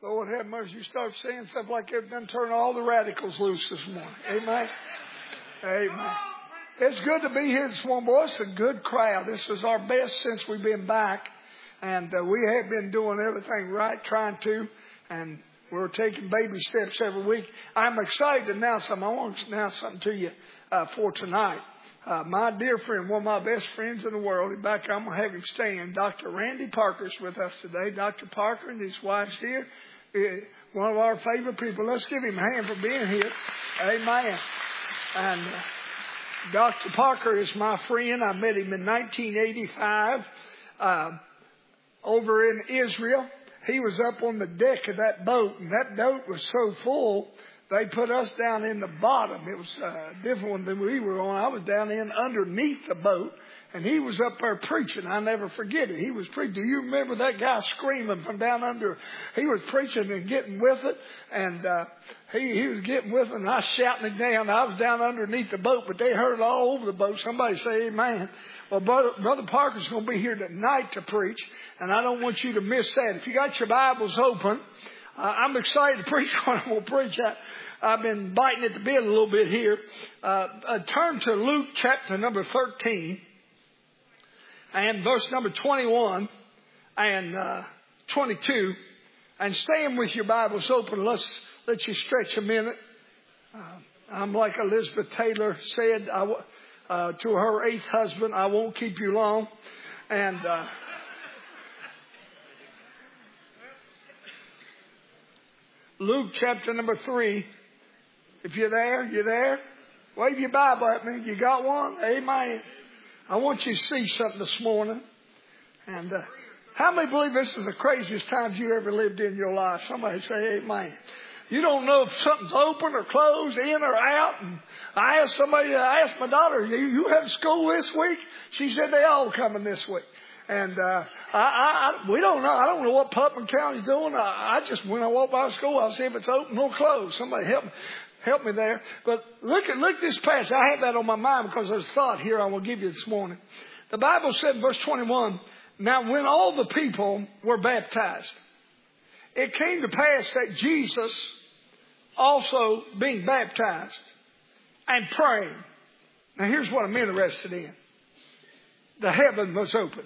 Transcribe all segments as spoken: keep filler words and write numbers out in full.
Lord have mercy. You start saying stuff like that, then turn all the radicals loose this morning. Amen. Amen. It's good to be here this morning, boy. It's a good crowd. This is our best since we've been back. And uh, we have been doing everything right, trying to. And we're taking baby steps every week. I'm excited to announce something. I want to announce something to you uh, for tonight. Uh, my dear friend, one of my best friends in the world, in fact, I'm going to have him stand. Doctor Randy Parker's with us today. Doctor Parker and his wife's here. Uh, one of our favorite people. Let's give him a hand for being here. Amen. And uh, Doctor Parker is my friend. I met him in nineteen eighty-five uh, over in Israel. He was up on the deck of that boat, and that boat was so full, they put us down in the bottom. It was uh, different than we were on. I was down in underneath the boat, and he was up there preaching. I'll never forget it. He was preaching. Do you remember that guy screaming from down under? He was preaching and getting with it, and uh, he, he was getting with it, and I was shouting it down. I was down underneath the boat, but they heard it all over the boat. Somebody say amen. Well, Brother, Brother Parker's going to be here tonight to preach, and I don't want you to miss that. If you got your Bibles open, uh, I'm excited to preach what I'm going to preach at. I've been biting at the bit a little bit here. Uh, uh, turn to Luke chapter number thirteen and verse number twenty-one and uh, twenty-two. And stand with your Bibles open. Let's let you stretch a minute. Uh, I'm like Elizabeth Taylor said I, uh, to her eighth husband, I won't keep you long. And uh, Luke chapter number three. If you're there, you're there. Wave your Bible at me. You got one? Amen. I want you to see something this morning. And uh, how many believe this is the craziest times you ever lived in your life? Somebody say amen. You don't know if something's open or closed, in or out. And I asked somebody, I asked my daughter, you, you have school this week? She said they all coming this week. And uh, I, I, I, we don't know. I don't know what Putnam County's doing. I, I just, when I walk by school, I'll see if it's open or closed. Somebody help me. Help me there. But look at look at this passage. I have that on my mind because there's a thought here I will give you this morning. The Bible said in verse twenty-one, now when all the people were baptized, it came to pass that Jesus also being baptized and praying. Now here's what I'm interested in. The heaven was open.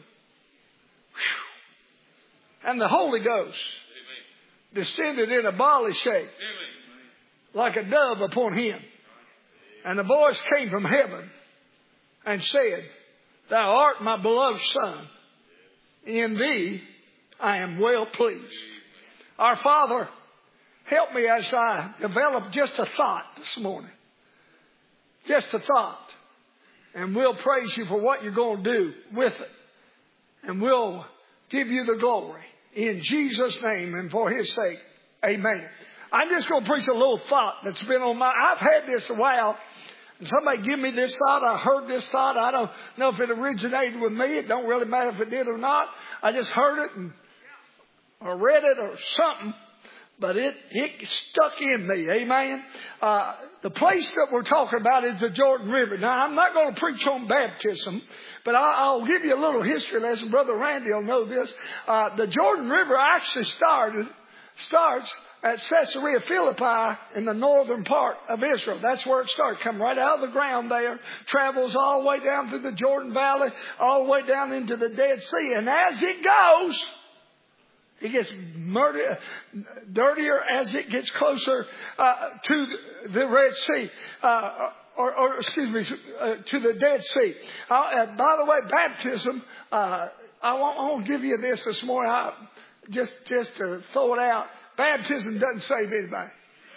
Whew. And the Holy Ghost Amen. Descended in a bodily shape. Amen. Like a dove upon him. And a voice came from heaven and said, thou art my beloved Son. In thee I am well pleased. Our Father, help me as I develop just a thought this morning. Just a thought. And we'll praise you for what you're going to do with it. And we'll give you the glory. In Jesus' name and for his sake. Amen. I'm just going to preach a little thought that's been on my... I've had this a while. And somebody give me this thought. I heard this thought. I don't know if it originated with me. It don't really matter if it did or not. I just heard it and or read it or something. But it, it stuck in me. Amen. Uh, the place that we're talking about is the Jordan River. Now, I'm not going to preach on baptism, but I'll, I'll give you a little history lesson. Brother Randy will know this. Uh, the Jordan River actually started, starts at Caesarea Philippi in the northern part of Israel. That's where it started. Come right out of the ground there. Travels all the way down through the Jordan Valley. All the way down into the Dead Sea. And as it goes, it gets murder, dirtier as it gets closer uh, to the Red Sea. Uh, or, or, excuse me, uh, to the Dead Sea. Uh, uh, by the way, baptism, uh, I, won't, I won't give you this this morning. I, just, just to throw it out. Baptism doesn't save anybody.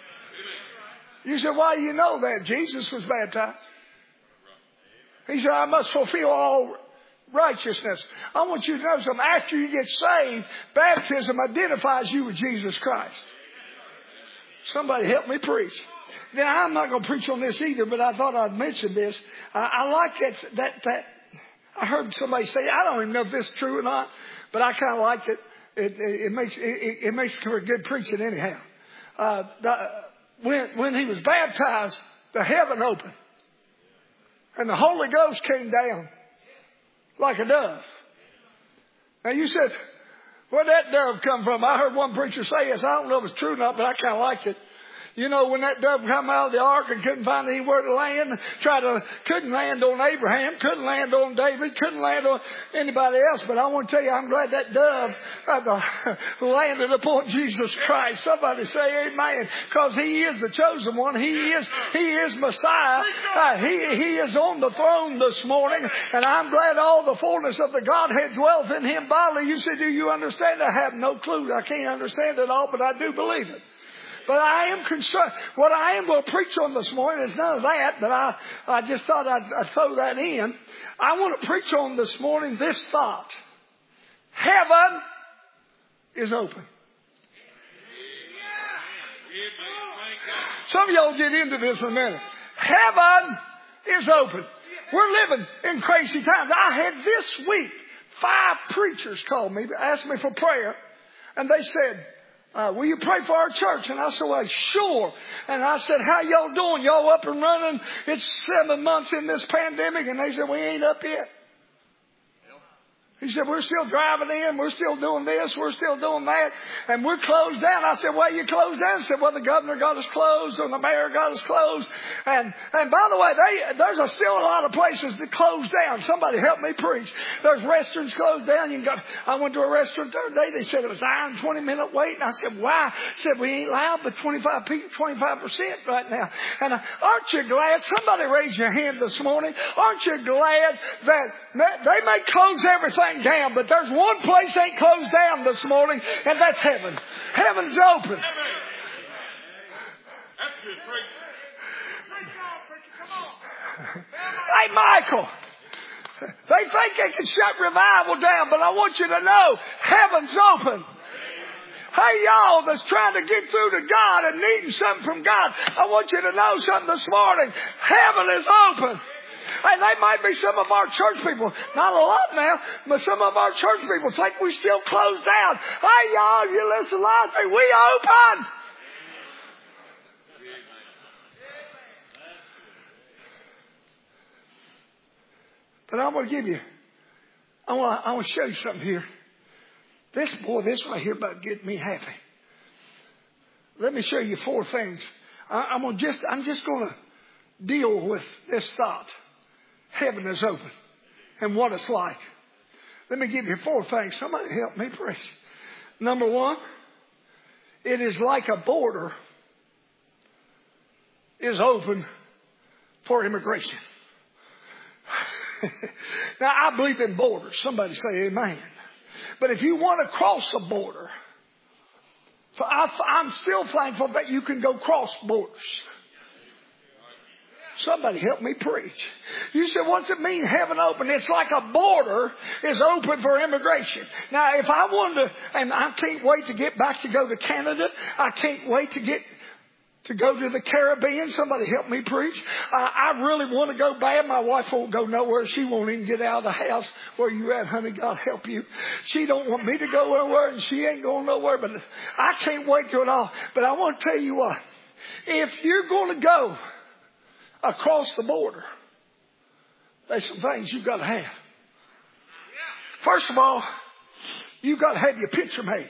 You said, why do you know that? Jesus was baptized. He said, I must fulfill all righteousness. I want you to know something. After you get saved, baptism identifies you with Jesus Christ. Somebody help me preach. Now, I'm not going to preach on this either, but I thought I'd mention this. I, I like that, that, that. I heard somebody say, I don't even know if this is true or not, but I kind of liked it. It, it, it makes it, it makes for good preaching anyhow. Uh, the, when when he was baptized, the heaven opened, and the Holy Ghost came down like a dove. Now you said, Where'd that dove come from? I heard one preacher say this. I don't know if it's true or not, but I kind of liked it. You know, when that dove come out of the ark and couldn't find anywhere to land, tried to, couldn't land on Abraham, couldn't land on David, couldn't land on anybody else. But I want to tell you, I'm glad that dove uh, landed upon Jesus Christ. Somebody say amen. Because he is the chosen one. He is, he is Messiah. Uh, he, he is on the throne this morning. And I'm glad all the fullness of the Godhead dwells in him bodily. You say, do you understand? I have no clue. I can't understand it all, but I do believe it. But I am concerned. What I am going to preach on this morning is none of that, but I, I just thought I'd, I'd throw that in. I want to preach on this morning this thought. Heaven is open. Some of y'all get into this in a minute. Heaven is open. We're living in crazy times. I had this week five preachers call me, asked me for prayer, and they said, Uh, will you pray for our church? And I said, well, sure. And I said, how y'all doing? Y'all up and running? It's seven months in this pandemic. And they said, we ain't up yet. He said, we're still driving in. We're still doing this. We're still doing that. And we're closed down. I said, well, you closed down? He said, well, the governor got us closed and the mayor got us closed. And, and by the way, they, there's a, still a lot of places that closed down. Somebody help me preach. There's restaurants closed down. You can go, I went to a restaurant the other day. They said it was an hour and twenty minute wait. And I said, why? I said, we ain't allowed but twenty-five percent right now. And uh, aren't you glad? Somebody raise your hand this morning. Aren't you glad that they may close everything down, but there's one place ain't closed down this morning, and that's heaven. Heaven's open. Hey, Michael, they think they can shut revival down, but I want you to know heaven's open. Hey, y'all that's trying to get through to God and needing something from God, I want you to know something this morning. Heaven is open. And they might be some of our church people. Not a lot now, but some of our church people think we still closed down. Hey, y'all, you listen loud. We open. But I'm going to give you, I want, I want to show you something here. This, boy, this right here about getting me happy. Let me show you four things. I, I'm going to just, I'm just going to deal with this thought. Heaven is open and what it's like. Let me give you four things. Somebody help me preach. Number one, it is like a border is open for immigration. Now, I believe in borders. Somebody say amen. But if you want to cross a border, I'm still thankful that you can go cross borders. Somebody help me preach. You said, what's it mean, heaven open? It's like a border is open for immigration. Now, if I wanted to, and I can't wait to get back to go to Canada. I can't wait to get to go to the Caribbean. Somebody help me preach. Uh, I really want to go bad. My wife won't go nowhere. She won't even get out of the house. Where you at, honey? God help you. She don't want me to go anywhere, and she ain't going nowhere. But I can't wait to it all. But I want to tell you what. If you're going to go across the border, there's some things you've got to have. First of all, you've got to have your picture made.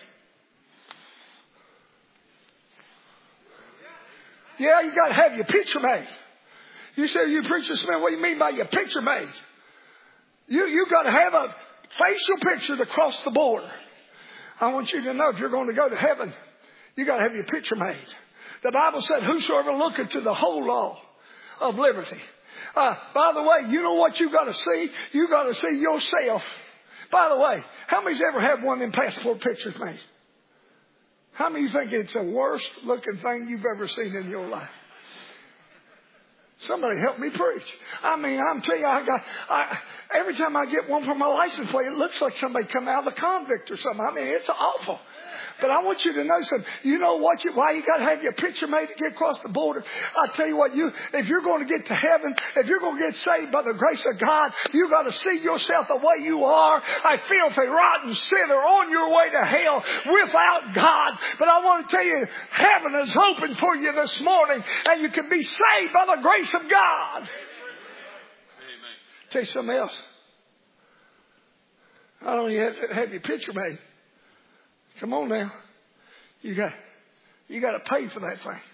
Yeah, you got to have your picture made. You say, you preacher Smith, what do you mean by your picture made? You you got to have a facial picture to cross the border. I want you to know if you're going to go to heaven, you got to have your picture made. The Bible said, whosoever looketh to the whole law of liberty. Uh, by the way, you know what you got to see? You got to see yourself. By the way, how many's ever had one of them passport pictures made? How many of you think it's the worst looking thing you've ever seen in your life? Somebody help me preach. I mean, I'm telling you, I got, I, every time I get one from my license plate, it looks like somebody come out of the convict or something. I mean, it's awful. But I want you to know something. You know what? You, why you got to have your picture made to get across the border? I tell you what, you if you're going to get to heaven, if you're going to get saved by the grace of God, you got to see yourself the way you are, a filthy, rotten sinner on your way to hell without God. But I want to tell you, heaven is open for you this morning, and you can be saved by the grace of God. Amen. Tell you something else. Not only have to have your picture made, Come on now. You got, you got to pay for that thing.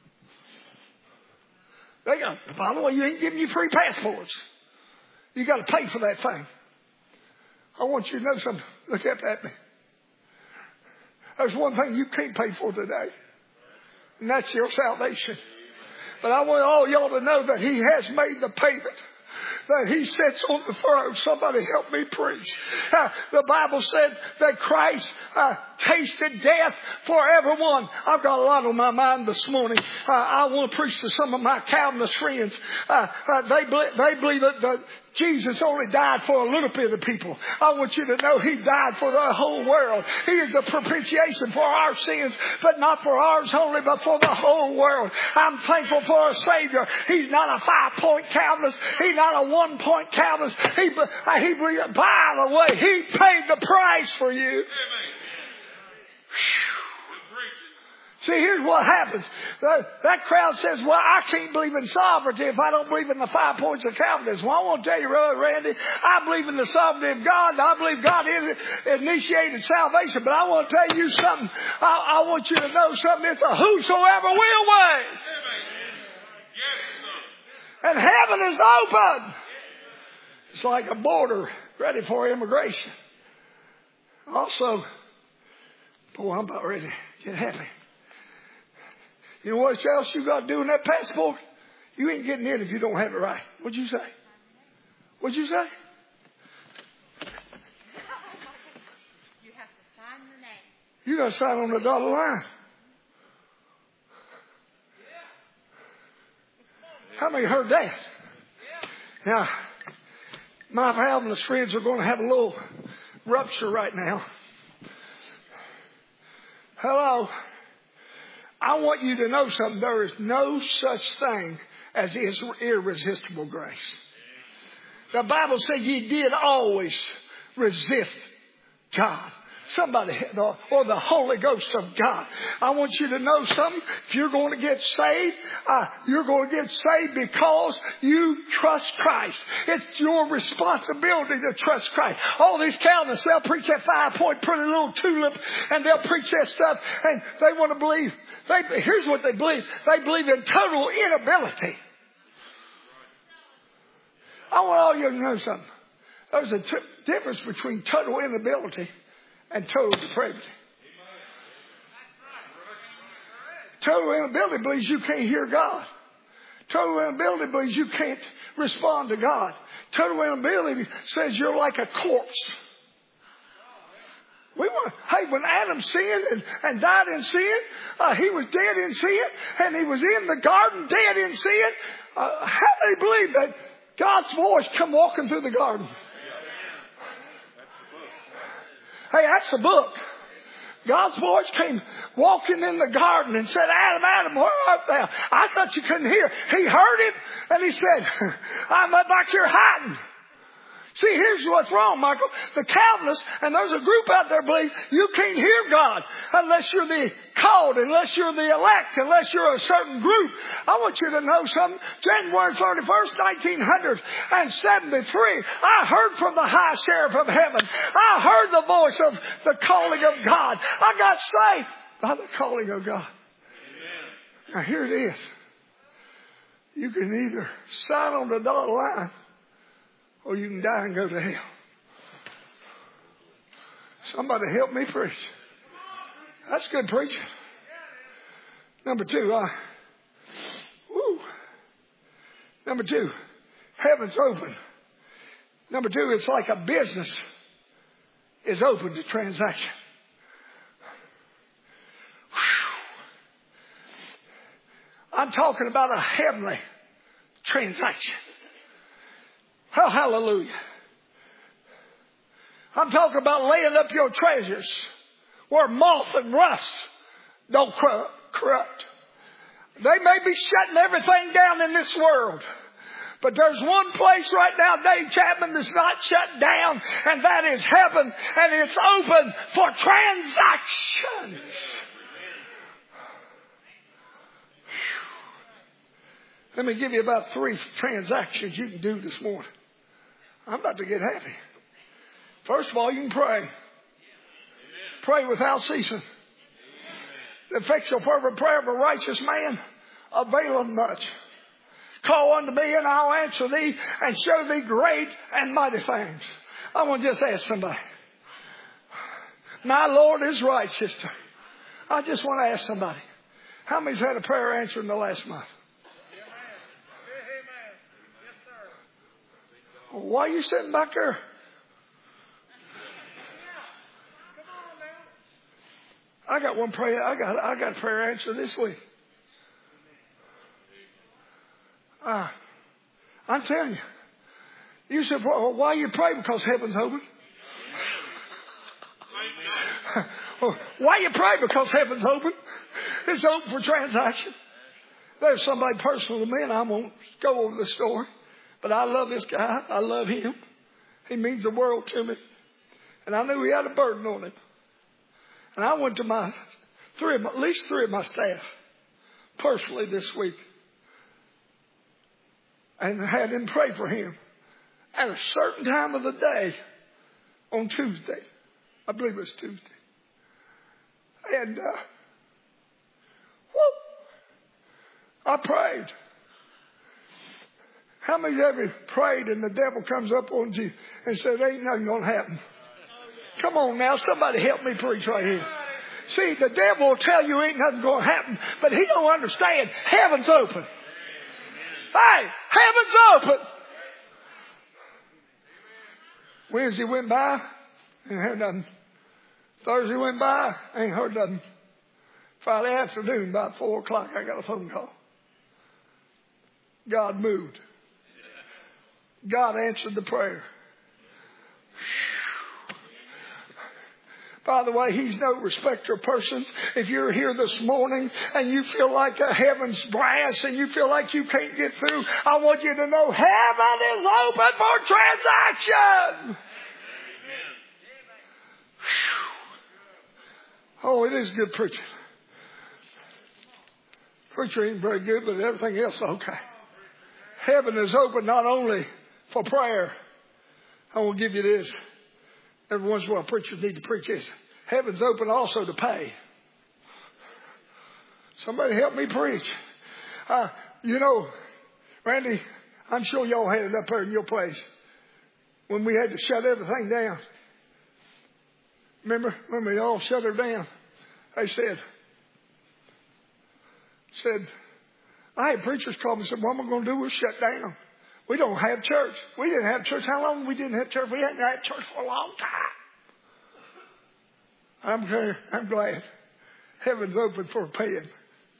They got, by the way, you ain't giving you free passports. You got to pay for that thing. I want you to know something. Look up at me. There's one thing you can't pay for today, and that's your salvation. But I want all y'all to know that He has made the payment, that He sits on the throne. Somebody help me preach. Uh, the Bible said that Christ uh, tasted death for everyone. I've got a lot on my mind this morning. Uh, I want to preach to some of my Calvinist friends. Uh, uh, they, believe, they believe that the, Jesus only died for a little bit of people. I want you to know He died for the whole world. He is the propitiation for our sins, but not for ours only, but for the whole world. I'm thankful for a Savior. He's not a five-point Calvinist. He's not a one-point Calvinist. He, he, by the way, He paid the price for you. See, here's what happens. The, that crowd says, well, I can't believe in sovereignty if I don't believe in the five points of Calvinism. Well, I want to tell you, Brother Randy, I believe in the sovereignty of God. And I believe God initiated salvation. But I want to tell you something. I, I want you to know something. It's a whosoever will way. And heaven is open. It's like a border ready for immigration. Also, boy, I'm about ready to get happy. You know what else you got to do in that passport? You ain't getting in if you don't have it right. What'd you say? What'd you say? You have to sign your name. You got to sign on the dotted line. How many heard that? Now, my Calvinist friends are going to have a little rupture right now. Hello. I want you to know something. There is no such thing as irresistible grace. The Bible says ye did always resist God. Somebody, or the Holy Ghost of God. I want you to know something. If you're going to get saved, uh, you're going to get saved because you trust Christ. It's your responsibility to trust Christ. All these Calvinists, they'll preach that five-point pretty little tulip, and they'll preach that stuff, and they want to believe. They, here's what they believe. They believe in total inability. I want all you to know something. There's a t- difference between total inability and total depravity. Total inability believes you can't hear God. Total inability believes you can't respond to God. Total inability says you're like a corpse. We were, hey, when Adam sinned and, and died in sin, uh, he was dead in sin, and he was in the garden dead in sin. Uh, how do they believe that God's voice come walking through the garden? Hey, that's the book. God's voice came walking in the garden and said, Adam, Adam, where art thou? I thought you couldn't hear. He heard him, and he said, I'm back here hiding. See, here's what's wrong, Michael. The Calvinists, and there's a group out there believe you can't hear God unless you're the called, unless you're the elect, unless you're a certain group. I want you to know something. January thirty-first, nineteen seventy-three, I heard from the high sheriff of heaven. I heard the voice of the calling of God. I got saved by the calling of God. Amen. Now here it is. You can either sign on the dotted line, or you can die and go to hell. Somebody help me preach. That's good preaching. Number two, uh, woo. Number two, heaven's open. Number two, it's like a business is open to transaction. Whew. I'm talking about a heavenly transaction. Oh, hallelujah. I'm talking about laying up your treasures where moth and rust don't corrupt. They may be shutting everything down in this world, but there's one place right now, Dave Chapman, that's not shut down, and that is heaven, and it's open for transactions. Let me give you about three transactions you can do this morning. I'm about to get happy. First of all, you can pray. Pray without ceasing. The effectual fervent prayer of a righteous man availeth much. Call unto me and I'll answer thee and show thee great and mighty things. I want to just ask somebody. My Lord is right, sister. I just want to ask somebody. How many's had a prayer answered in the last month? Why are you sitting back there? I got one prayer. I got I got a prayer answer this week. Uh, I'm telling you. You said, well, why you pray? Because heaven's open. Why you pray? Because heaven's open. It's open for transaction. There's somebody personal to me, and I won't go over the story. But I love this guy. I love him. He means the world to me. And I knew he had a burden on him. And I went to my three, of my, at least three of my staff personally this week, and had him pray for him at a certain time of the day on Tuesday. I believe it was Tuesday. And uh, whoop, I prayed. How many of you prayed and the devil comes up on you and said, ain't nothing going to happen? Come on now, somebody help me preach right here. See, the devil will tell you ain't nothing going to happen, but he don't understand. Heaven's open. Hey, heaven's open. Wednesday went by, ain't heard nothing. Thursday went by, ain't heard nothing. Friday afternoon, about four o'clock, I got a phone call. God moved. God answered the prayer. By the way, he's no respecter of persons. If you're here this morning and you feel like a heaven's brass and you feel like you can't get through, I want you to know heaven is open for transaction. Oh, it is good preaching. Preacher ain't very good, but everything else is okay. Heaven is open not only for prayer. I will give you this. Every once in a while, preachers need to preach this. Heaven's open also to pay. Somebody help me preach. Uh, you know, Randy, I'm sure y'all had it up there in your place when we had to shut everything down. Remember when we all shut her down? They said, said, I had preachers call me and said, what am I going to do? We'll shut down. We don't have church. We didn't have church. How long we didn't have church? We hadn't had church for a long time. I'm glad. I'm glad. Heaven's open for paying.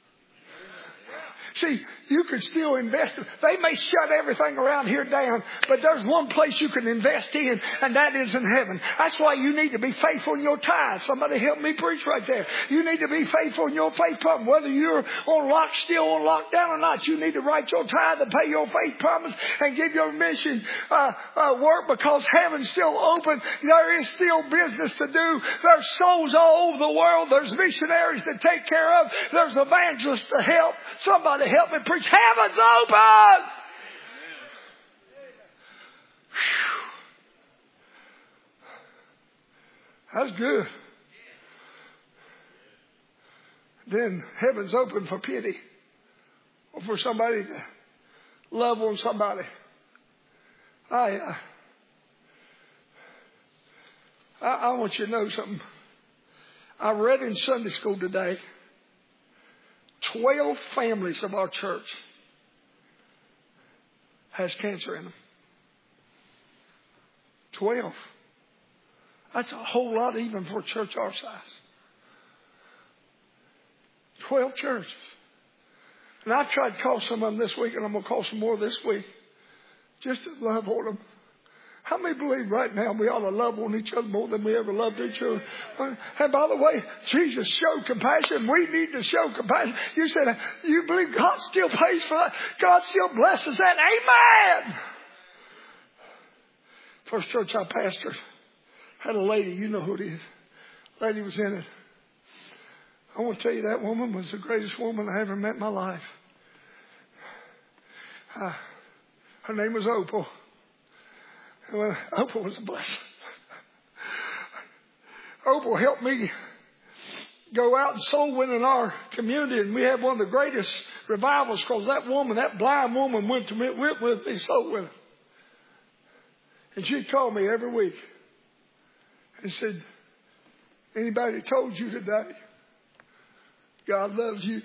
See, you can still invest. They may shut everything around here down, but there's one place you can invest in, and that is in heaven. That's why you need to be faithful in your tithe. Somebody help me preach right there. You need to be faithful in your faith promise. Whether you're on lock, still on lockdown or not, you need to write your tithe and pay your faith promise and give your mission uh, uh, work, because heaven's still open. There is still business to do. There's souls all over the world. There's missionaries to take care of. There's evangelists to help. Somebody help me preach. Heaven's open. That's good. Then heaven's open for pity, or for somebody to love on somebody. I, uh, I, I want you to know something. I read in Sunday school today, twelve families of our church has cancer in them. Twelve. That's a whole lot even for a church our size. Twelve churches. And I tried to call some of them this week, and I'm going to call some more this week, just to love on them. How many believe right now we ought to love on each other more than we ever loved each other? And by the way, Jesus showed compassion. We need to show compassion. You said, you believe God still pays for that? God still blesses that? Amen! First church I pastored had a lady. You know who it is. Lady was in it. I want to tell you, that woman was the greatest woman I ever met in my life. Uh, her name was Opal. Well, Oprah was a blessing. Opal helped me go out and soul win in our community, and we had one of the greatest revivals because that woman, that blind woman, went to me, went with me soul winning. And she'd call me every week and said, anybody told you today God loves you?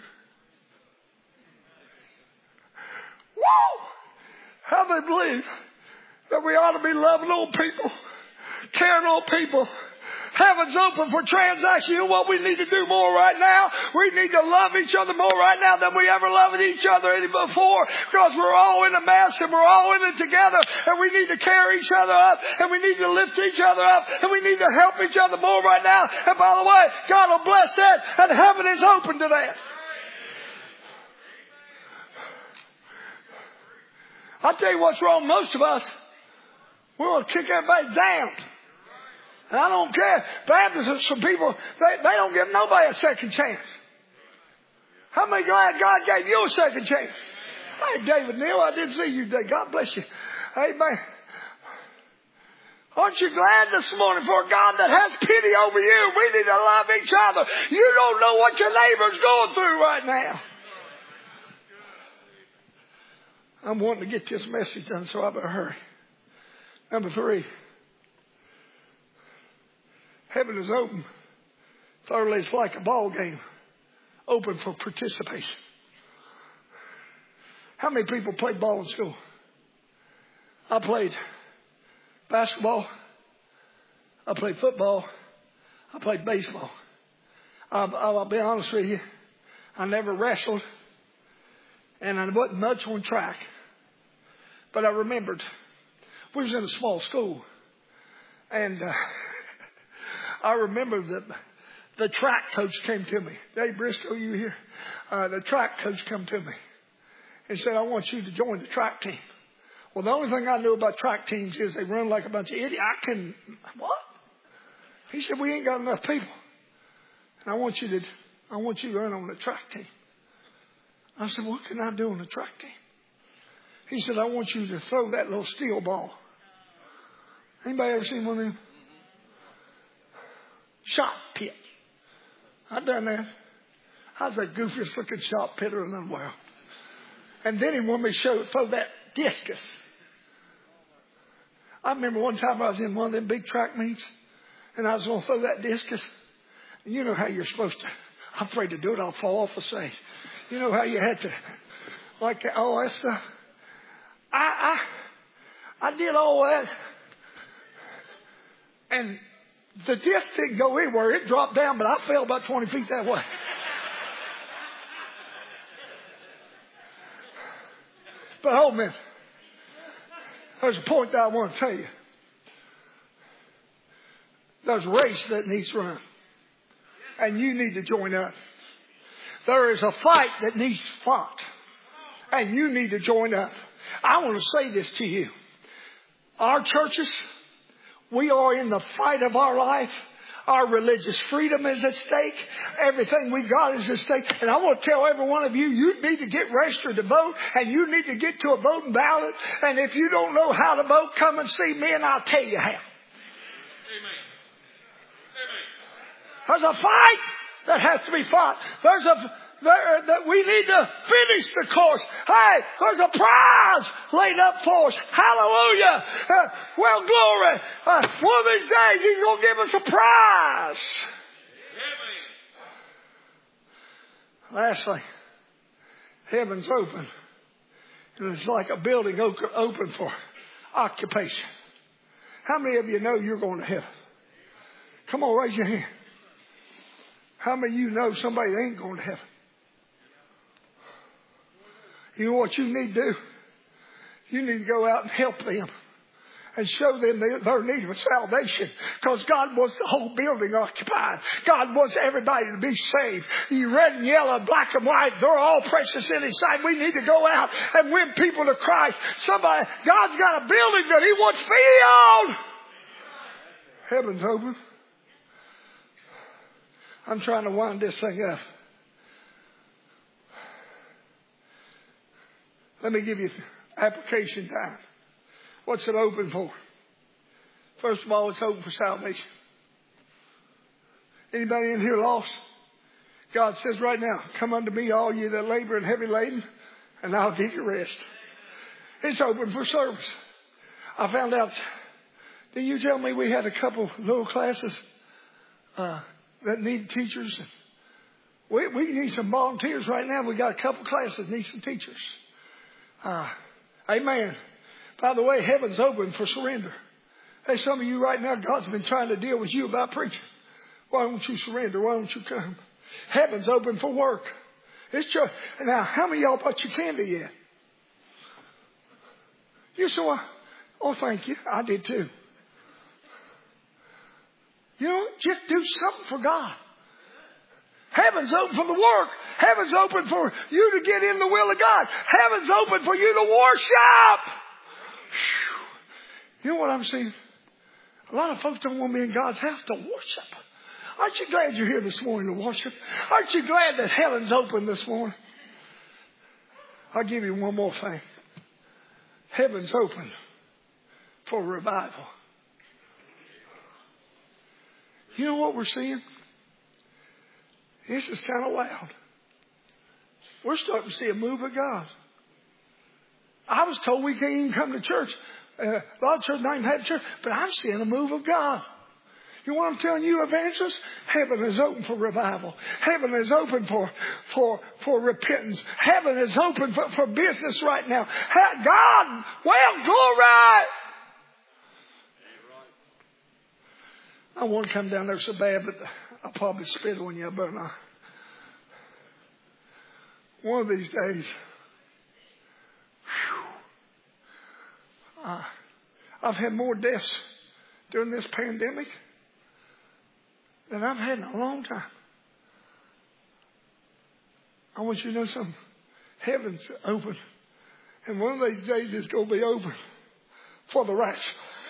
Whoa! How they believe that we ought to be loving old people, caring old people. Heaven's open for transaction. You know what we need to do more right now? We need to love each other more right now than we ever loved each other any before, because we're all in a mess and we're all in it together, and we need to carry each other up, and we need to lift each other up, and we need to help each other more right now. And by the way, God will bless that, and heaven is open to that. I'll tell you what's wrong with most of us. We want to kick everybody down. And I don't care. Baptists, some people, they, they don't give nobody a second chance. How many glad God gave you a second chance? Hey, David Neal, I didn't see you today. God bless you. Amen. Aren't you glad this morning for a God that has pity over you? We need to love each other. You don't know what your neighbor's going through right now. I'm wanting to get this message done, so I better hurry. Number three. Heaven is open. Thirdly, it's like a ball game, open for participation. How many people played ball in school? I played basketball. I played football. I played baseball. I'll, I'll be honest with you. I never wrestled, and I wasn't much on track. But I remembered we was in a small school, and uh, I remember that the track coach came to me. Dave Briscoe, you here? Uh, the track coach come to me and said, I want you to join the track team. Well, the only thing I knew about track teams is they run like a bunch of idiots. I can, what? He said, we ain't got enough people. And I want you to, I want you to run on the track team. I said, what can I do on the track team? He said, I want you to throw that little steel ball. Anybody ever seen one of them? Shot pit. I done that. I was the goofiest looking shot pitter in the world. And then he wanted me to show, throw that discus. I remember one time I was in one of them big track meets, and I was going to throw that discus. And you know how you're supposed to. I'm afraid to do it. I'll fall off the stage. You know how you had to, like all that stuff. I, I, I did all that. And the disc didn't go anywhere. It dropped down, but I fell about twenty feet that way. But hold a minute. There's a point that I want to tell you. There's a race that needs run. And you need to join up. There is a fight that needs fought. And you need to join up. I want to say this to you. Our churches, we are in the fight of our life. Our religious freedom is at stake. Everything we got is at stake. And I want to tell every one of you, you need to get registered to vote. And you need to get to a voting ballot. And if you don't know how to vote, come and see me and I'll tell you how. Amen. Amen. There's a fight that has to be fought. There's a... There, that we need to finish the course. Hey, there's a prize laid up for us. Hallelujah. Uh, well, glory. Uh, one of these days, He's going to give us a prize. Amen. Lastly, heaven's open. And it's like a building open for occupation. How many of you know you're going to heaven? Come on, raise your hand. How many of you know somebody that ain't going to heaven? You know what you need to do? You need to go out and help them and show them their, their need of salvation, because God wants the whole building occupied. God wants everybody to be saved. You red and yellow, black and white, they're all precious in His sight. We need to go out and win people to Christ. Somebody, God's got a building that He wants filled. Heaven's open. I'm trying to wind this thing up. Let me give you application time. What's it open for? First of all, it's open for salvation. Anybody in here lost? God says right now, come unto me, all you that labor and heavy laden, and I'll give you rest. It's open for service. I found out, did you tell me we had a couple little classes uh, that need teachers? We, we need some volunteers right now. We got a couple classes that need some teachers. Uh, amen. By the way, heaven's open for surrender. Hey, some of you right now, God's been trying to deal with you about preaching. Why don't you surrender? Why don't you come? Heaven's open for work. It's just, now, how many of y'all bought your candy yet? You saw, oh, thank you. I did too. You know, just do something for God. Heaven's open for the work. Heaven's open for you to get in the will of God. Heaven's open for you to worship. You know what I'm saying? A lot of folks don't want to be in God's house to worship. Aren't you glad you're here this morning to worship? Aren't you glad that heaven's open this morning? I'll give you one more thing. Heaven's open for revival. You know what we're seeing? This is kind of loud. We're starting to see a move of God. I was told we can't even come to church. Uh, a lot of churches don't even have church. But I'm seeing a move of God. You know what I'm telling you, evangelists? Heaven is open for revival. Heaven is open for for for repentance. Heaven is open for, for business right now. God, well, glory! I want to come down there so bad, but I'll probably spit on you, but not. One of these days, uh, I've had more deaths during this pandemic than I've had in a long time. I want you to know something. Heaven's open. And one of these days it's going to be open for the rapture.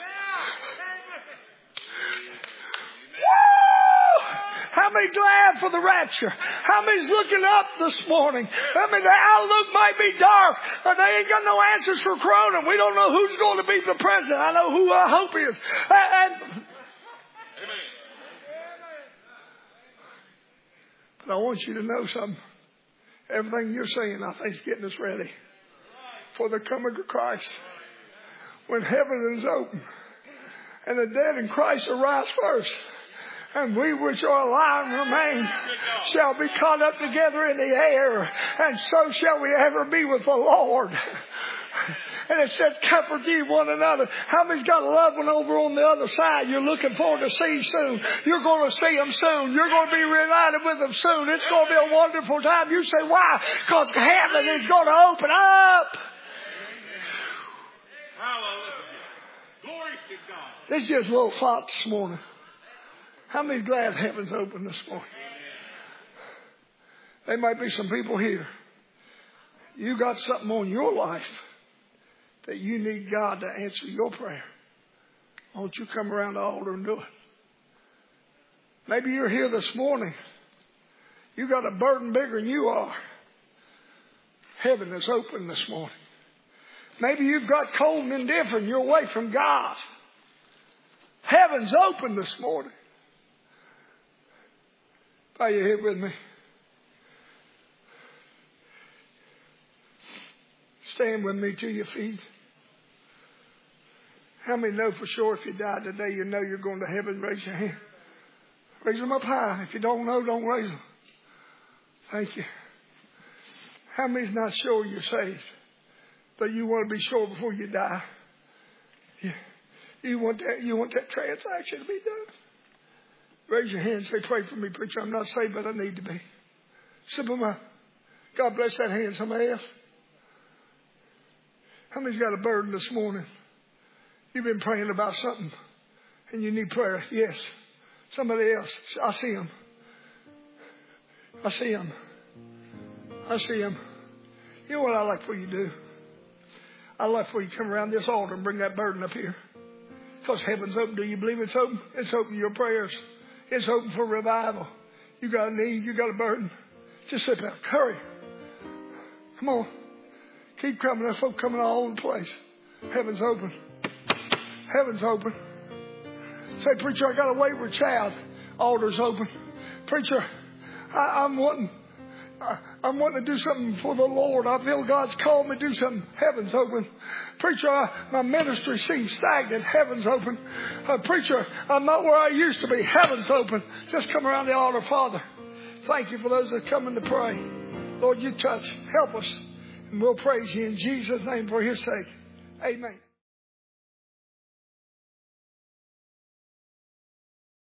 How many glad for the rapture? How many's looking up this morning? I mean, the outlook might be dark, but they ain't got no answers for Corona. We don't know who's going to be the president. I know who I hope is. And, and, but I want you to know something. Everything you're saying, I think, is getting us ready for the coming of Christ. When heaven is open and the dead in Christ arise first, and we which are alive and remain shall be caught up together in the air, and so shall we ever be with the Lord. And it said, comfort ye one another. How many's got a loved one over on the other side you're looking forward to see soon? You're going to see them soon. You're going to be reunited with them soon. It's going to be a wonderful time. You say, why? Because heaven is going to open up. Hallelujah. Glory to God. This is just a little thought this morning. How many glad heaven's open this morning? There might be some people here. You got something on your life that you need God to answer your prayer. Won't you come around the altar and do it? Maybe you're here this morning. You got a burden bigger than you are. Heaven is open this morning. Maybe you've got cold and indifferent. You're away from God. Heaven's open this morning. Bow your head with me. Stand with me to your feet. How many know for sure if you die today, you know you're going to heaven? Raise your hand. Raise them up high. If you don't know, don't raise them. Thank you. How many's not sure you're saved, but you want to be sure before you die? You, you want that? You want that transaction to be done? Raise your hand and say, pray for me, preacher. I'm not saved, but I need to be. Simple man. God bless that hand. Somebody else. How many's got a burden this morning? You've been praying about something and you need prayer. Yes. Somebody else. I see him. I see him. I see him. You know what I like for you to do? I like for you to come around this altar and bring that burden up here. Because heaven's open. Do you believe it's open? It's open to your prayers. It's open for revival. You got a need. You got a burden. Just sit down. Hurry. Come on. Keep coming. There's folk coming all over the place. Heaven's open. Heaven's open. Say, preacher, I got a wayward child. Altar's open. Preacher, I, I'm wanting, I, I'm wanting to do something for the Lord. I feel God's called me to do something. Heaven's open. Preacher, I, my ministry seems stagnant. Heaven's open. Uh, preacher, I'm not where I used to be. Heaven's open. Just come around the altar, Father. Thank you for those that are coming to pray. Lord, you touch. Help us. And we'll praise you in Jesus' name for his sake. Amen.